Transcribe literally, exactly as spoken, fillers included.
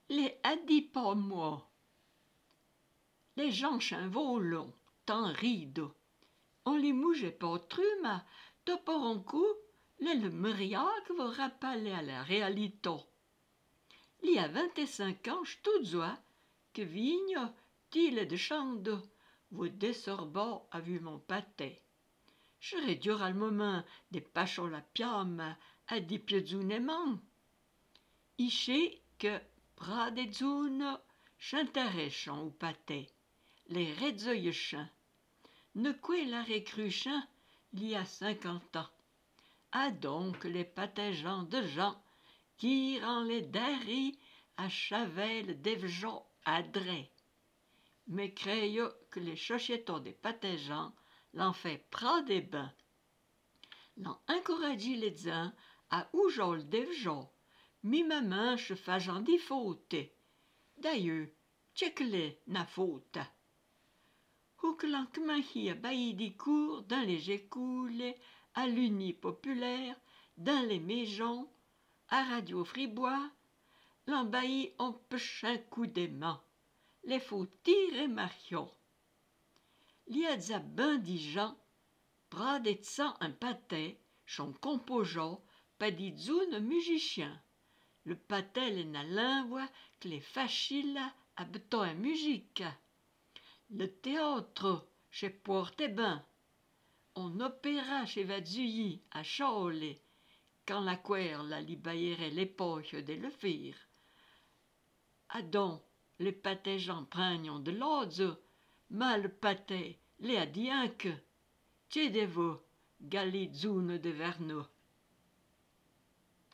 les a dit pas moi. Les gens volent, tant rido. On les mougeait pas truma, toporoncu, les le meriac va rappeler à la réalité. Il y a vingt-cinq ans, j'touzois, que vigne, tile de chando, vous désorbo a vu mon pâté. J'aurais dur al moment des pachos la piama à di piezzunement. Iché que bras des zune, chantaréchant ou pâté, les redzoyechins. Ne quoi la récruchin, il y a cinquante ans. Ah donc les pâtégeants de gens, qui rend les derris à Chavel d'Evjo adré. Mais créez que les sociétés des pâtégeants l'en fait pras des bains. L'en encouragit les uns à oujol d'Evjo, mi ma main che fageant di faute. D'ailleurs, tchekle na faute. Ou que l'en kmahi a bailli di cours dans les écoles, à l'Uni populaire, dans les maisons, à Radio Fribois, l'embailli en pechin coup des mains, les faut tirer marion. L'y a za ben di gens, bras des sang un pâté, son composant, pas di zoune musicien. Le pâté les na lingua que les facile à beton en musique. Le théâtre chez Porte-Bain, on opéra chez Vadzuyi à Chaolé, quand la querre la libaillerait l'époque de le faire. Adon, les pâtés gens prennent de l'autre, mais le pâté les a dit un que, tchédez-vous, gali zune de Verneau.